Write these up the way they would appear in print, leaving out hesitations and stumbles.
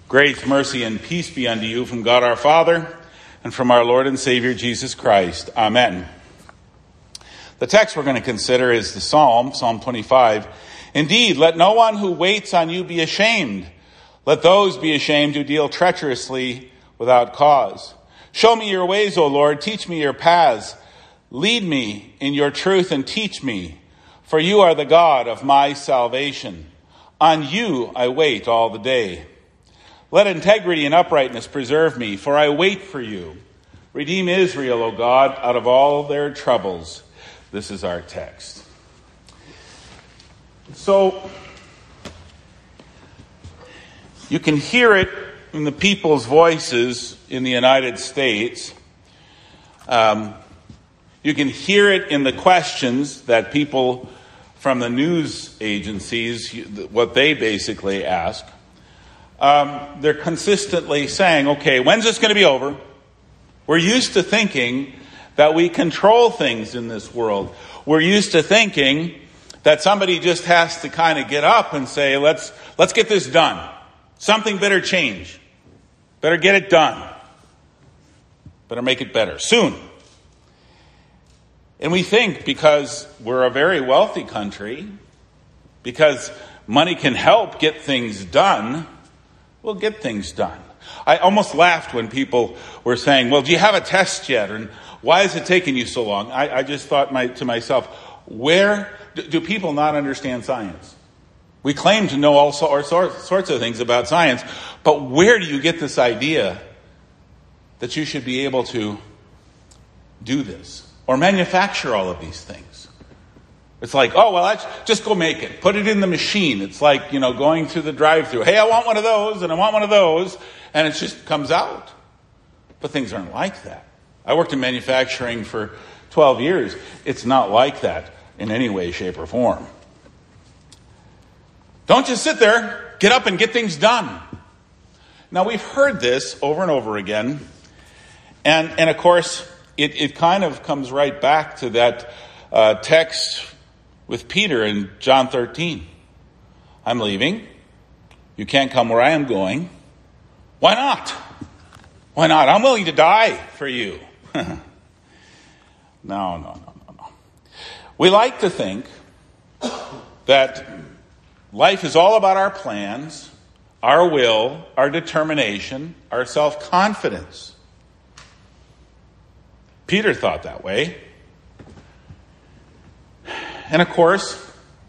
Grace, mercy, and peace be unto you from God our Father and from our Lord and Savior Jesus Christ. Amen. The text we're going to consider is the Psalm 25. Indeed, let no one who waits on you be ashamed. Let those be ashamed who deal treacherously without cause. Show me your ways, O Lord. Teach me your paths. Lead me in your truth and teach me. For you are the God of my salvation. On you I wait all the day. Let integrity and uprightness preserve me, for I wait for you. Redeem Israel, O God, out of all their troubles. This is our text. So, you can hear it in the people's voices in the United States. You can hear it in the questions that people from the news agencies, what they basically ask. They're consistently saying, okay, when's this going to be over? We're used to thinking that we control things in this world. We're used to thinking that somebody just has to kind of get up and say, let's get this done. Something better change. Better get it done. Better make it better soon. And we think because we're a very wealthy country, because money can help get things done, we'll get things done. I almost laughed when people were saying, well, do you have a test yet? And why is it taking you so long? I just thought to myself, where do people not understand science? We claim to know all sorts of things about science, but where do you get this idea that you should be able to do this or manufacture all of these things? It's like, oh, well, just go make it. Put it in the machine. It's like, going through the drive-thru. Hey, I want one of those, and I want one of those, and it just comes out. But things aren't like that. I worked in manufacturing for 12 years. It's not like that in any way, shape, or form. Don't just sit there. Get up and get things done. Now, we've heard this over and over again. And of course, it kind of comes right back to that text with Peter in John 13. I'm leaving. You can't come where I am going. Why not? Why not? I'm willing to die for you. No. We like to think that life is all about our plans, our will, our determination, our self-confidence. Peter thought that way. And of course,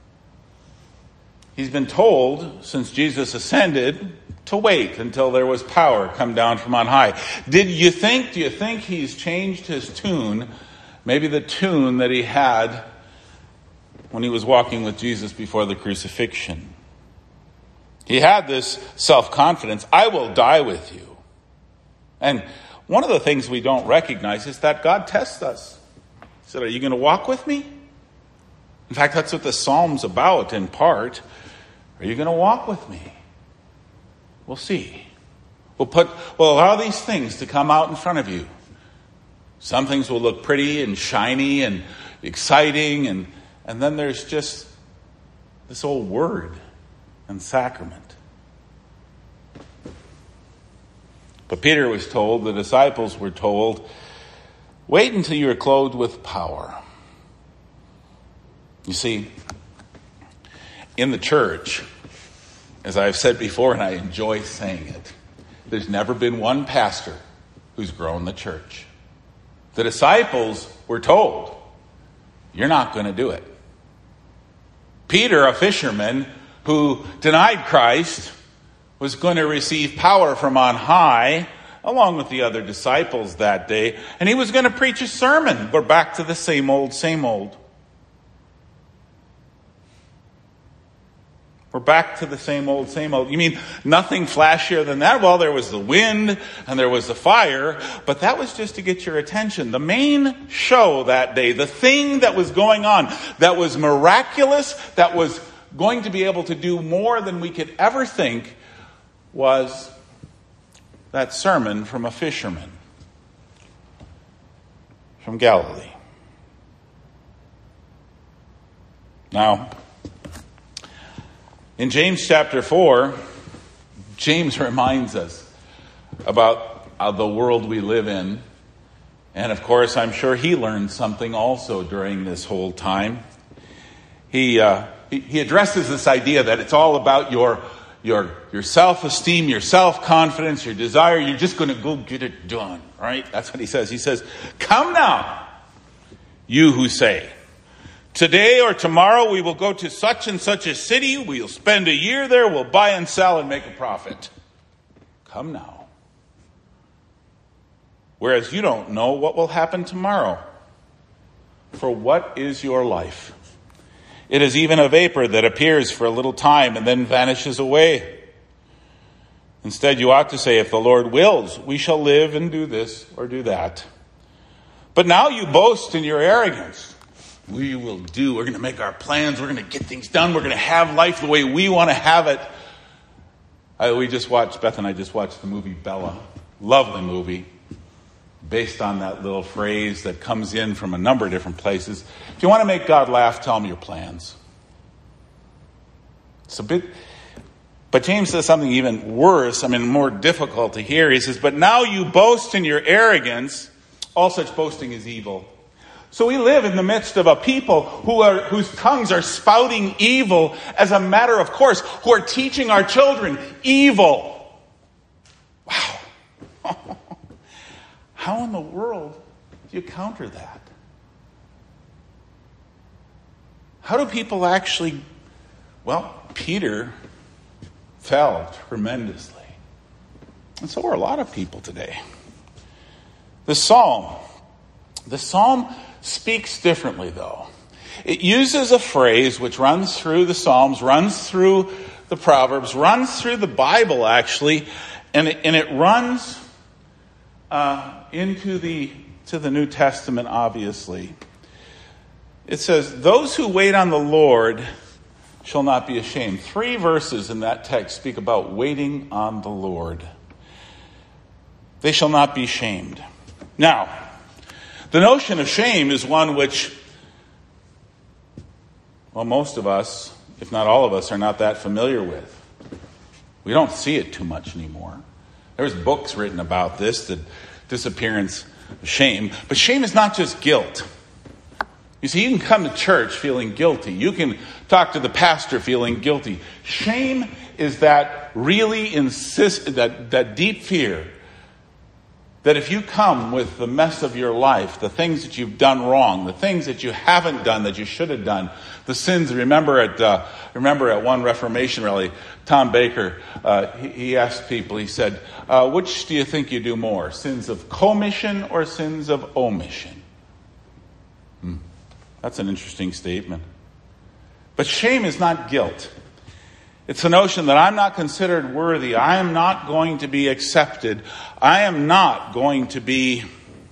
he's been told since Jesus ascended to wait until there was power come down from on high. Do you think he's changed his tune? Maybe the tune that he had when he was walking with Jesus before the crucifixion. He had this self-confidence. I will die with you. And one of the things we don't recognize is that God tests us. He said, are you going to walk with me? In fact, that's what the Psalm's about in part. Are you going to walk with me? We'll see. We'll allow these things to come out in front of you. Some things will look pretty and shiny and exciting, and then there's just this old word and sacrament. But Peter was told, the disciples were told, wait until you are clothed with power. You see, in the church, as I've said before, and I enjoy saying it, there's never been one pastor who's grown the church. The disciples were told, you're not going to do it. Peter, a fisherman who denied Christ, was going to receive power from on high, along with the other disciples that day, and he was going to preach a sermon. We're back to the same old, same old. We're back to the same old, same old. You mean nothing flashier than that? Well, there was the wind and there was the fire, but that was just to get your attention. The main show that day, the thing that was going on, that was miraculous, that was going to be able to do more than we could ever think, was that sermon from a fisherman from Galilee. Now, in James chapter 4, James reminds us about the world we live in. And of course, I'm sure he learned something also during this whole time. He addresses this idea that it's all about your self-esteem, your self-confidence, your desire. You're just going to go get it done, right? That's what he says. He says, "Come now, you who say, today or tomorrow we will go to such and such a city. We'll spend a year there. We'll buy and sell and make a profit. Come now. Whereas you don't know what will happen tomorrow. For what is your life? It is even a vapor that appears for a little time and then vanishes away. Instead, you ought to say, if the Lord wills, we shall live and do this or do that. But now you boast in your arrogance. We will do. We're going to make our plans. We're going to get things done. We're going to have life the way we want to have it. Beth and I just watched the movie Bella. Lovely movie. Based on that little phrase that comes in from a number of different places. If you want to make God laugh, tell him your plans. But James says something even worse, more difficult to hear. He says, but now you boast in your arrogance. All such boasting is evil. So we live in the midst of a people whose tongues are spouting evil as a matter of course, who are teaching our children evil. Wow. How in the world do you counter that? How do people actually... Peter fell tremendously. And so are a lot of people today. The psalm speaks differently, though. It uses a phrase which runs through the Psalms, runs through the Proverbs, runs through the Bible, actually, and it runs into the New Testament, obviously. It says, those who wait on the Lord shall not be ashamed. 3 verses in that text speak about waiting on the Lord. They shall not be shamed. Now, the notion of shame is one which, most of us, if not all of us, are not that familiar with. We don't see it too much anymore. There's books written about this, the disappearance of shame. But shame is not just guilt. You see, you can come to church feeling guilty. You can talk to the pastor feeling guilty. Shame is that that deep fear that if you come with the mess of your life, the things that you've done wrong, the things that you haven't done that you should have done, the sins. Remember at one Reformation rally, Tom Baker, he asked people, he said, which do you think you do more, sins of commission or sins of omission? That's an interesting statement. But shame is not guilt. It's the notion that I'm not considered worthy. I am not going to be accepted. I am not going to be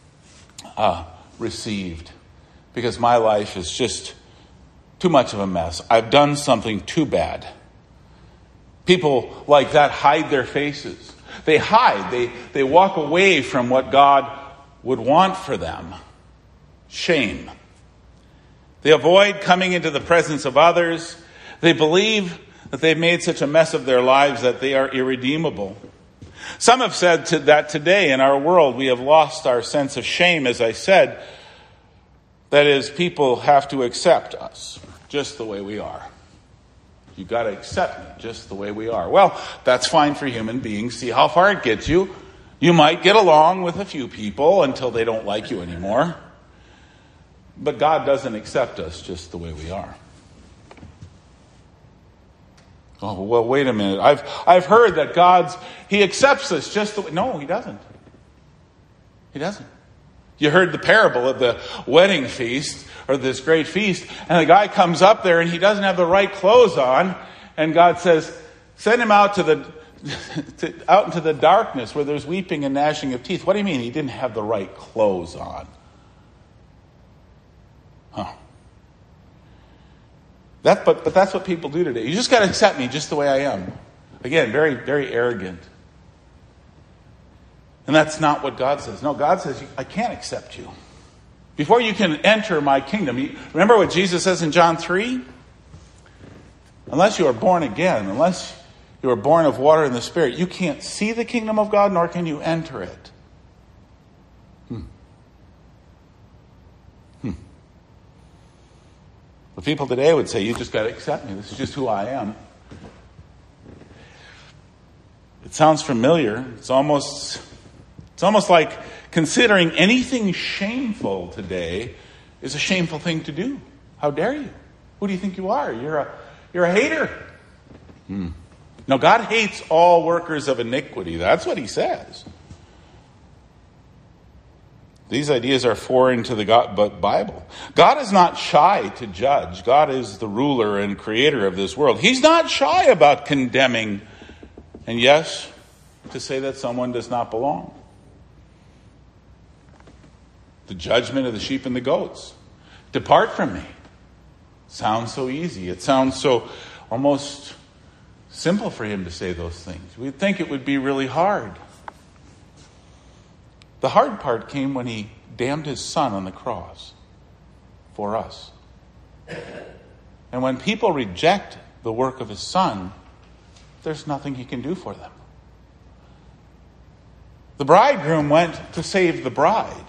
received because my life is just too much of a mess. I've done something too bad. People like that hide their faces. They hide. They walk away from what God would want for them. Shame. They avoid coming into the presence of others. They believe that they've made such a mess of their lives that they are irredeemable. Some have said that today in our world we have lost our sense of shame, as I said. That is, people have to accept us just the way we are. You've got to accept me just the way we are. Well, that's fine for human beings. See how far it gets you. You might get along with a few people until they don't like you anymore. But God doesn't accept us just the way we are. Oh, well, wait a minute. I've heard that He accepts us just the way... No, He doesn't. He doesn't. You heard the parable of the wedding feast, or this great feast, and the guy comes up there and he doesn't have the right clothes on, and God says, send him out out into the darkness where there's weeping and gnashing of teeth. What do you mean he didn't have the right clothes on? But that's what people do today. You just got to accept me just the way I am. Again, very, very arrogant. And that's not what God says. No, God says, I can't accept you. Before you can enter my kingdom. Remember what Jesus says in John 3? Unless you are born again, unless You are born of water and the Spirit. You can't see the kingdom of God, nor can you enter it. The people today would say, you just got to accept me. This is just who I am. It sounds familiar. It's almost like considering anything shameful today is a shameful thing to do. How dare you? Who do you think you are? You're a hater. No, God hates all workers of iniquity. That's what he says. These ideas are foreign to the Bible. God is not shy to judge. God is the ruler and creator of this world. He's not shy about condemning, and yes, to say that someone does not belong. The judgment of the sheep and the goats. Depart from me. Sounds so easy. It sounds so almost simple for him to say those things. We'd think it would be really hard. The hard part came when he damned his son on the cross for us. And when people reject the work of his son, there's nothing he can do for them. The bridegroom went to save the bride.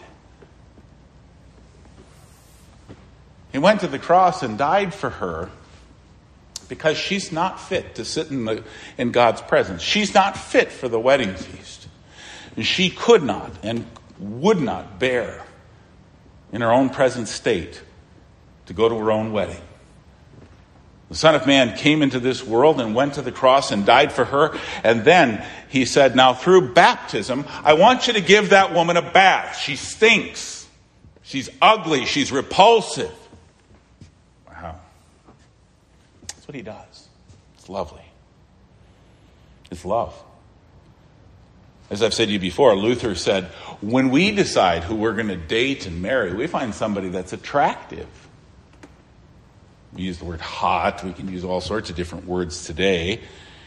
He went to the cross and died for her because she's not fit to sit in God's presence. She's not fit for the wedding feast. And she could not and would not bear in her own present state to go to her own wedding. The Son of Man came into this world and went to the cross and died for her. And then he said, now through baptism, I want you to give that woman a bath. She stinks. She's ugly. She's repulsive. Wow. That's what he does. It's lovely. It's love. As I've said to you before, Luther said, when we decide who we're going to date and marry, we find somebody that's attractive. We use the word hot. We can use all sorts of different words today.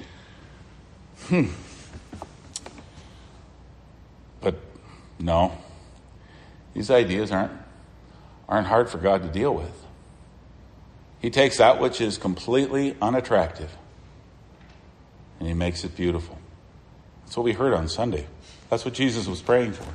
But no, these ideas aren't hard for God to deal with. He takes that which is completely unattractive and he makes it beautiful. That's what we heard on Sunday. That's what Jesus was praying for.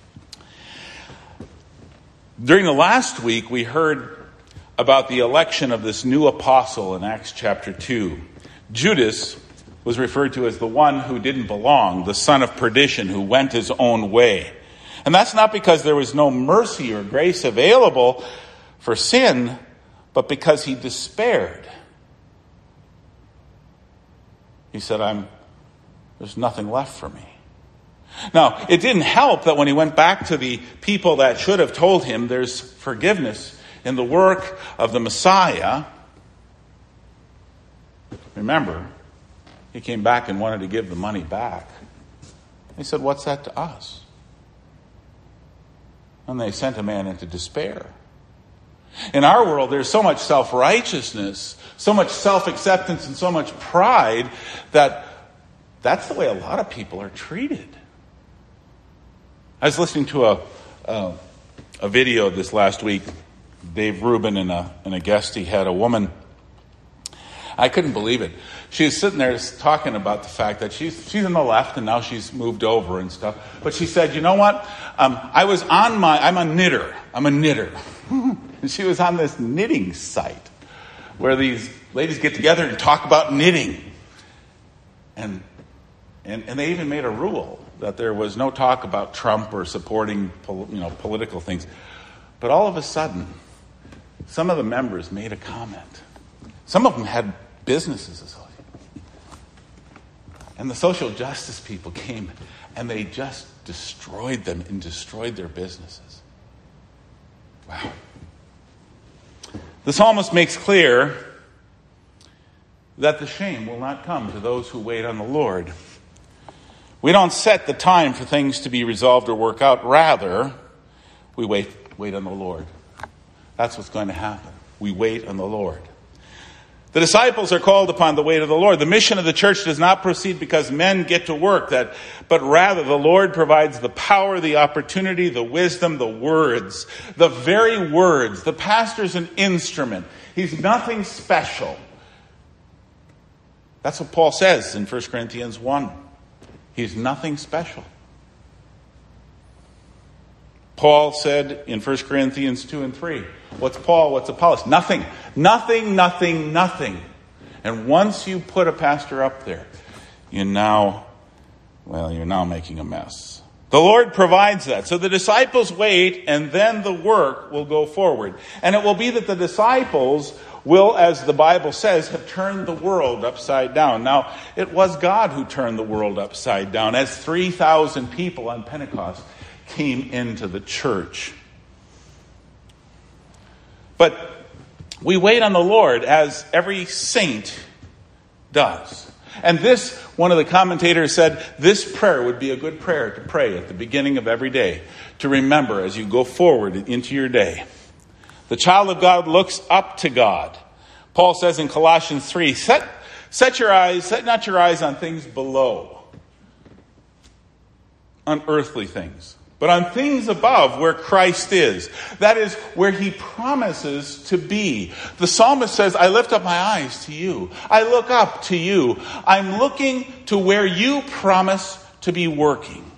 During the last week, we heard about the election of this new apostle in Acts chapter 2. Judas was referred to as the one who didn't belong, the son of perdition, who went his own way. And that's not because there was no mercy or grace available for sin, but because he despaired. He said, there's nothing left for me. Now, it didn't help that when he went back to the people that should have told him there's forgiveness in the work of the Messiah. Remember, he came back and wanted to give the money back. He said, what's that to us? And they sent a man into despair. In our world, there's so much self-righteousness, so much self-acceptance, and so much pride that that's the way a lot of people are treated. I was listening to a video this last week. Dave Rubin and a guest he had, a woman. I couldn't believe it. She was sitting there talking about the fact that she's in the left and now she's moved over and stuff. But she said, you know what? I'm a knitter. I'm a knitter. And she was on this knitting site where these ladies get together and talk about knitting. And they even made a rule that there was no talk about Trump or supporting political things. But all of a sudden, some of the members made a comment. Some of them had businesses associated. And the social justice people came and they just destroyed them and destroyed their businesses. Wow. The psalmist makes clear that the shame will not come to those who wait on the Lord. We don't set the time for things to be resolved or work out. Rather, we wait on the Lord. That's what's going to happen. We wait on the Lord. The disciples are called upon to wait on the Lord. The mission of the church does not proceed because men get to work, but rather the Lord provides the power, the opportunity, the wisdom, the words, the very words. The pastor's an instrument. He's nothing special. That's what Paul says in 1 Corinthians 1. He's nothing special. Paul said in 1 Corinthians 2 and 3, what's Paul, what's Apollos? Nothing, nothing, nothing, nothing. And once you put a pastor up there, you're now making a mess. The Lord provides that. So the disciples wait, and then the work will go forward. And it will be that the disciples will, as the Bible says, have turned the world upside down. Now, it was God who turned the world upside down as 3,000 people on Pentecost came into the church. But we wait on the Lord as every saint does. And this, one of the commentators said, this prayer would be a good prayer to pray at the beginning of every day, to remember as you go forward into your day. The child of God looks up to God. Paul says in Colossians 3, set not your eyes on things below, on earthly things, but on things above where Christ is. That is where he promises to be. The psalmist says, I lift up my eyes to you. I look up to you. I'm looking to where you promise to be working.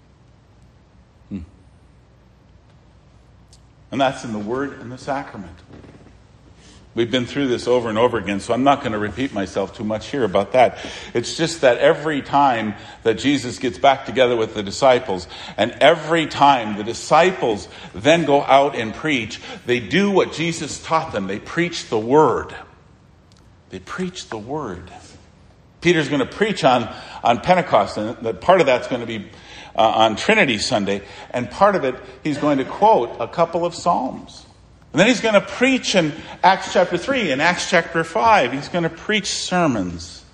And that's in the Word and the Sacrament. We've been through this over and over again, so I'm not going to repeat myself too much here about that. It's just that every time that Jesus gets back together with the disciples, and every time the disciples then go out and preach, they do what Jesus taught them. They preach the Word. They preach the Word. Peter's going to preach on Pentecost, and part of that's going to be on Trinity Sunday, and part of it he's going to quote a couple of Psalms. And then he's going to preach in Acts chapter 3 and Acts chapter 5. He's going to preach sermons.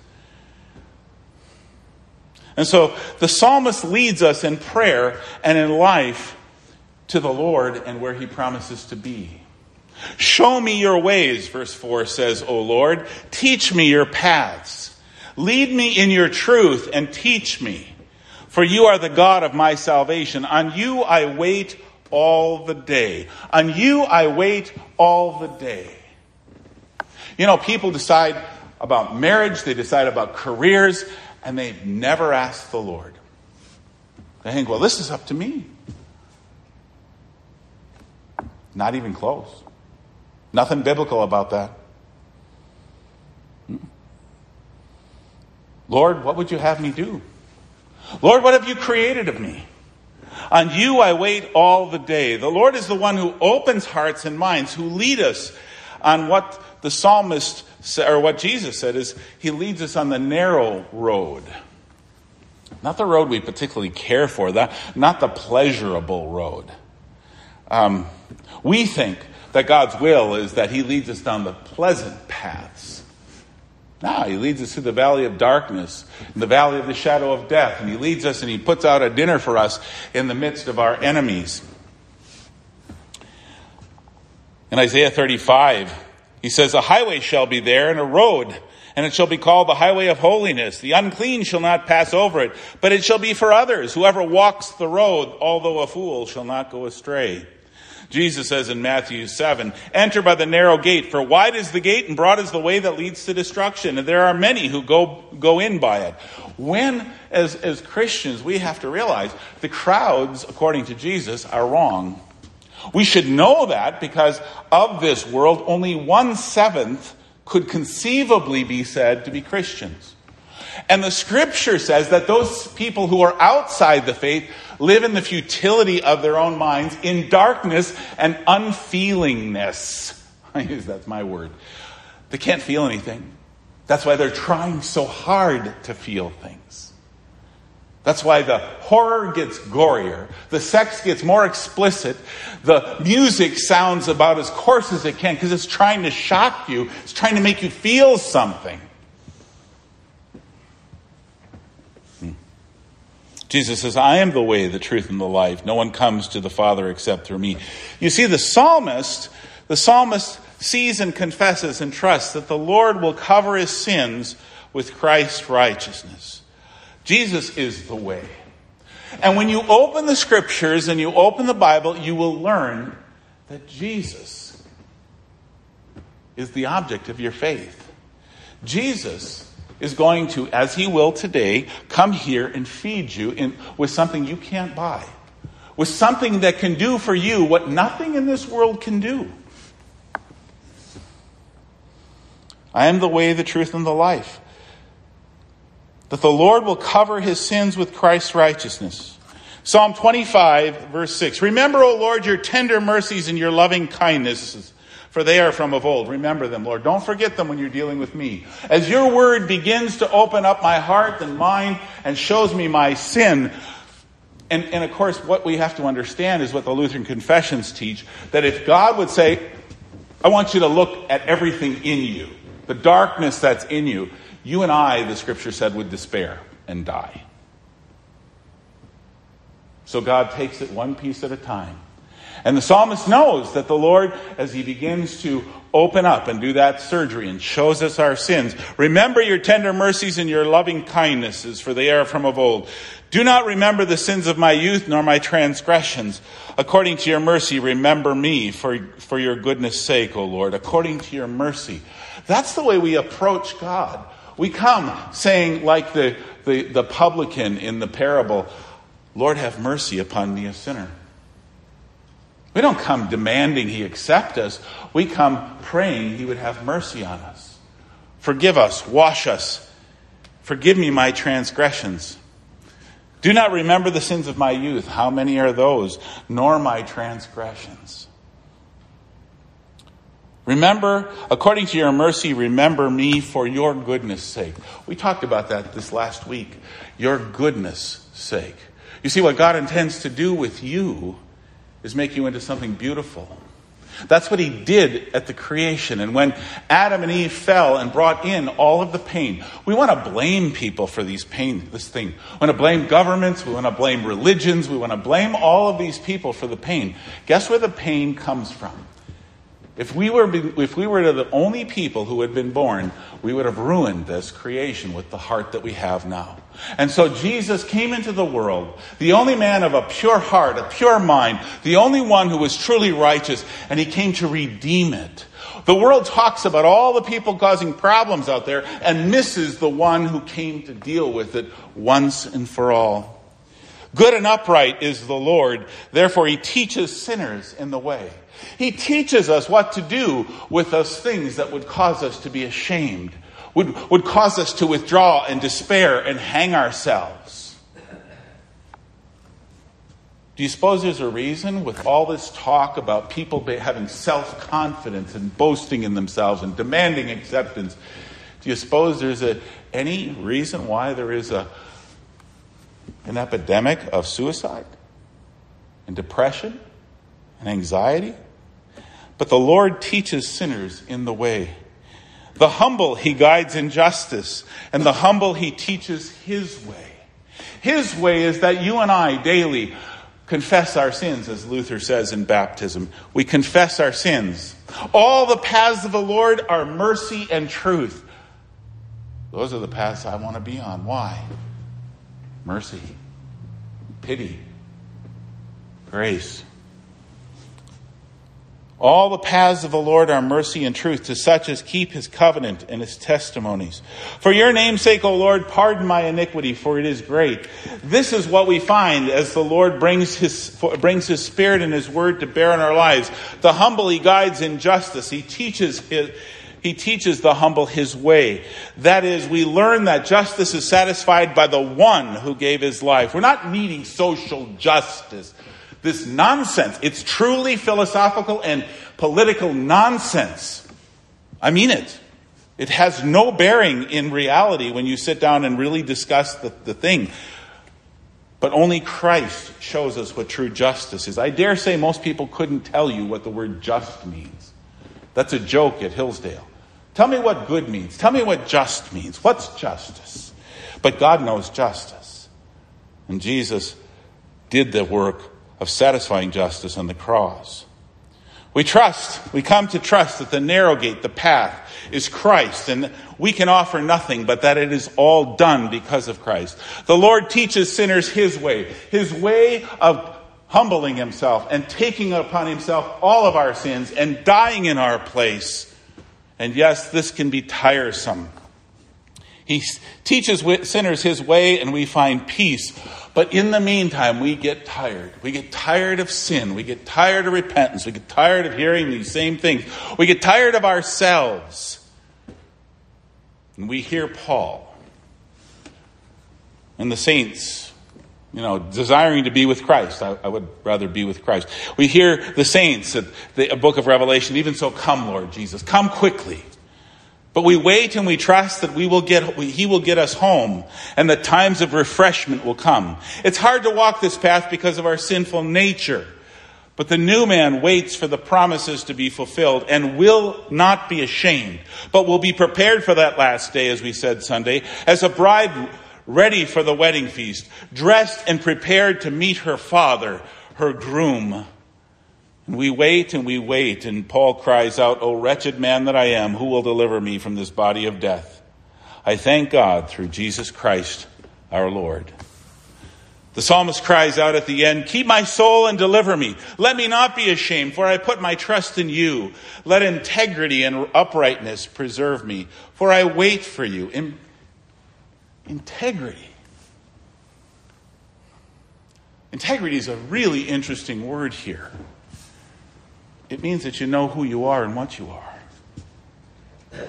And so the psalmist leads us in prayer and in life to the Lord and where he promises to be. Show me your ways, verse 4 says, O Lord. Teach me your paths. Lead me in your truth and teach me. For you are the God of my salvation. On you I wait all the day. On you I wait all the day. You know, people decide about marriage, they decide about careers, and they've never asked the Lord. They think, well, this is up to me. Not even close. Nothing biblical about that. Lord, what would you have me do? Lord, what have you created of me? On you I wait all the day. The Lord is the one who opens hearts and minds, who lead us on what the psalmist said, or what Jesus said, is he leads us on the narrow road. Not the road we particularly care for, not the pleasurable road. We think that God's will is that he leads us down the pleasant paths. No, he leads us through the valley of darkness, in the valley of the shadow of death. And he leads us and he puts out a dinner for us in the midst of our enemies. In Isaiah 35, he says, a highway shall be there and a road, and it shall be called the highway of holiness. The unclean shall not pass over it, but it shall be for others. Whoever walks the road, although a fool, shall not go astray. Jesus says in Matthew 7, enter by the narrow gate, for wide is the gate and broad is the way that leads to destruction, and there are many who go in by it. When, as Christians, we have to realize the crowds, according to Jesus, are wrong. We should know that because of this world, only 1/7 could conceivably be said to be Christians. And the scripture says that those people who are outside the faith live in the futility of their own minds, in darkness and unfeelingness. That's my word. They can't feel anything. That's why they're trying so hard to feel things. That's why the horror gets gorier. The sex gets more explicit. The music sounds about as coarse as it can because it's trying to shock you. It's trying to make you feel something. Jesus says, I am the way, the truth, and the life. No one comes to the Father except through me. You see, the psalmist sees and confesses and trusts that the Lord will cover his sins with Christ's righteousness. Jesus is the way. And when you open the scriptures and you open the Bible, you will learn that Jesus is the object of your faith. Jesus is going to, as he will today, come here and feed you with something you can't buy. With something that can do for you what nothing in this world can do. I am the way, the truth, and the life. That the Lord will cover his sins with Christ's righteousness. Psalm 25, verse 6. Remember, O Lord, your tender mercies and your loving kindnesses, for they are from of old. Remember them, Lord. Don't forget them when you're dealing with me. As your word begins to open up my heart and mind and shows me my sin. And of course, what we have to understand is what the Lutheran confessions teach, that if God would say, I want you to look at everything in you, the darkness that's in you, you and I, the scripture said, would despair and die. So God takes it one piece at a time. And the psalmist knows that the Lord, as he begins to open up and do that surgery and shows us our sins, remember your tender mercies and your loving kindnesses, for they are from of old. Do not remember the sins of my youth, nor my transgressions. According to your mercy, remember me for your goodness' sake, O Lord. According to your mercy. That's the way we approach God. We come saying, like the publican in the parable, Lord, have mercy upon me, a sinner. We don't come demanding he accept us. We come praying he would have mercy on us. Forgive us, wash us. Forgive me my transgressions. Do not remember the sins of my youth. How many are those? Nor my transgressions. Remember, according to your mercy, remember me for your goodness' sake. We talked about that this last week. Your goodness' sake. You see, what God intends to do with you is make you into something beautiful. That's what he did at the creation. And when Adam and Eve fell and brought in all of the pain, we want to blame people for this thing. We want to blame governments. We want to blame religions. We want to blame all of these people for the pain. Guess where the pain comes from? If we were the only people who had been born, we would have ruined this creation with the heart that we have now. And so Jesus came into the world, the only man of a pure heart, a pure mind, the only one who was truly righteous, and he came to redeem it. The world talks about all the people causing problems out there and misses the one who came to deal with it once and for all. Good and upright is the Lord, therefore he teaches sinners in the way. He teaches us what to do with those things that would cause us to be ashamed, would cause us to withdraw and despair and hang ourselves. Do you suppose there's a reason with all this talk about people having self-confidence and boasting in themselves and demanding acceptance? Do you suppose there's any reason why there is an epidemic of suicide and depression and anxiety? But the Lord teaches sinners in the way. The humble he guides in justice, and the humble he teaches his way. His way is that you and I daily confess our sins, as Luther says in baptism. We confess our sins. All the paths of the Lord are mercy and truth. Those are the paths I want to be on. Why? Mercy, pity, grace. All the paths of the Lord are mercy and truth to such as keep his covenant and his testimonies. For your name's sake, O Lord, pardon my iniquity, for it is great. This is what we find as the Lord brings his Spirit and his word to bear in our lives. The humble he guides in justice. He teaches the humble his way. That is, we learn that justice is satisfied by the one who gave his life. We're not needing social justice. This nonsense, it's truly philosophical and political nonsense. I mean it. It has no bearing in reality when you sit down and really discuss the thing. But only Christ shows us what true justice is. I dare say most people couldn't tell you what the word just means. That's a joke at Hillsdale. Tell me what good means. Tell me what just means. What's justice? But God knows justice. And Jesus did the work of satisfying justice on the cross. We come to trust that the narrow gate, the path, is Christ, and we can offer nothing but that it is all done because of Christ. The Lord teaches sinners his way of humbling himself and taking upon himself all of our sins and dying in our place. And yes, this can be tiresome. He teaches sinners his way and we find peace. But in the meantime, we get tired. We get tired of sin. We get tired of repentance. We get tired of hearing these same things. We get tired of ourselves. And we hear Paul and the saints, desiring to be with Christ. I would rather be with Christ. We hear the saints at the book of Revelation, even so, come, Lord Jesus, come quickly. But we wait and we trust that He will get us home and the times of refreshment will come. It's hard to walk this path because of our sinful nature. But the new man waits for the promises to be fulfilled and will not be ashamed, but will be prepared for that last day, as we said Sunday, as a bride ready for the wedding feast, dressed and prepared to meet her father, her groom. And we wait, and Paul cries out, "O wretched man that I am, who will deliver me from this body of death? I thank God through Jesus Christ our Lord." The psalmist cries out at the end, "Keep my soul and deliver me. Let me not be ashamed, for I put my trust in you. Let integrity and uprightness preserve me, for I wait for you." Integrity. Integrity is a really interesting word here. It means that you know who you are and what you are.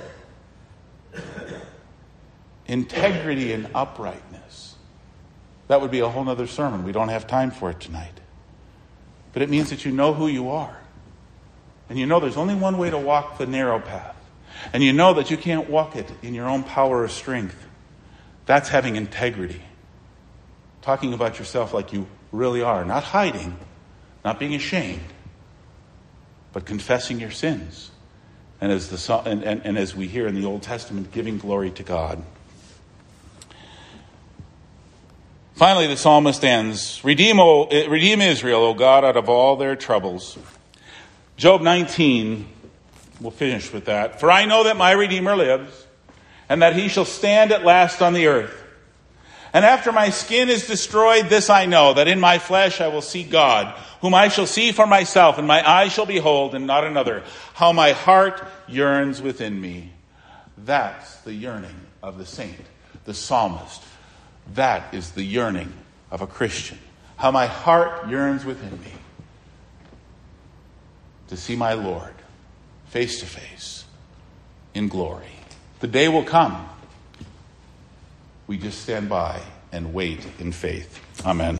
Integrity and uprightness. That would be a whole other sermon. We don't have time for it tonight. But it means that you know who you are. And you know there's only one way to walk the narrow path. And you know that you can't walk it in your own power or strength. That's having integrity. Talking about yourself like you really are. Not hiding. Not being ashamed. But confessing your sins. And as we hear in the Old Testament, giving glory to God. Finally, the psalmist ends, Redeem Israel, O God, out of all their troubles. Job 19, we'll finish with that. "For I know that my Redeemer lives, and that he shall stand at last on the earth. And after my skin is destroyed, this I know, that in my flesh I will see God, whom I shall see for myself, and my eyes shall behold, and not another. How my heart yearns within me." That's the yearning of the saint, the psalmist. That is the yearning of a Christian. How my heart yearns within me to see my Lord face to face in glory. The day will come. We just stand by and wait in faith. Amen.